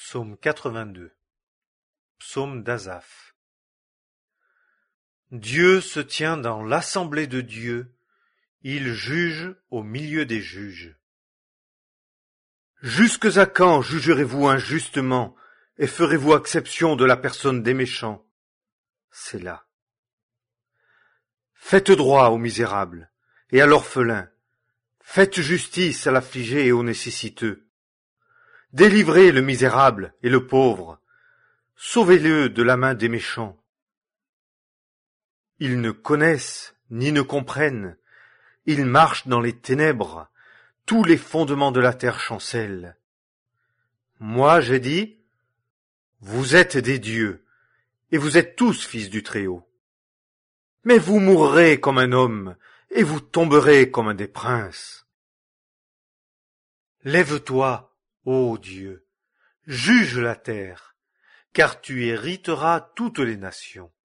Psaume 82. Psaume d'Asaph. Dieu se tient dans l'assemblée de Dieu, il juge au milieu des juges. Jusques à quand jugerez-vous injustement et ferez-vous acception de la personne des méchants? Sélah. Faites droit aux misérables et à l'orphelin. Faites justice à l'affligé et au nécessiteux. Délivrez le misérable et le pauvre. Sauvez-le de la main des méchants. Ils ne connaissent ni ne comprennent. Ils marchent dans les ténèbres. Tous les fondements de la terre chancellent. Moi, j'ai dit, vous êtes des dieux, et vous êtes tous fils du Très-Haut. Mais vous mourrez comme un homme, et vous tomberez comme un des princes. Lève-toi, ô Dieu, juge la terre, car tu hériteras toutes les nations.